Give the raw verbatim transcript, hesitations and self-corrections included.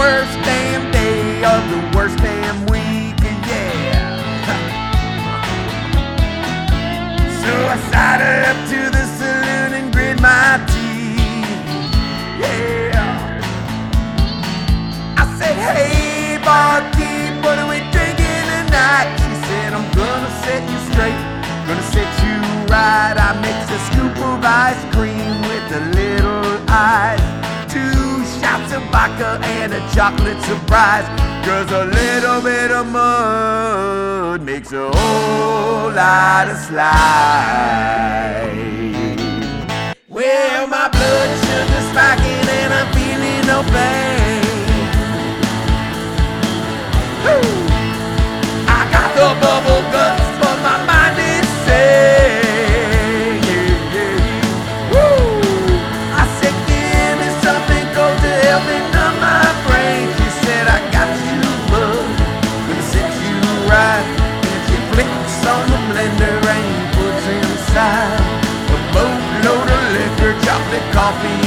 worst damn day of the worst damn week, yeah. So I sidled up to the saloon and grit my teeth, yeah. I said, hey barkeep, what are we drinking tonight? She said, I'm gonna set you straight, gonna set you right. I mix a scoop of ice cream with a little ice, two shots of vodka and a chocolate surprise. Cause a little bit of mud makes a whole lot of slide. Well, my blood sugar's spiking and I'm feeling no pain. Woo! I got the bubble guts, but my mind is sane. Yeah, yeah. Woo! I said, give me something cold to help me numb my brain. She said, I got you, bud, gonna set you right. And she flicks on the blender and puts inside a boatload of liquor, chocolate, coffee,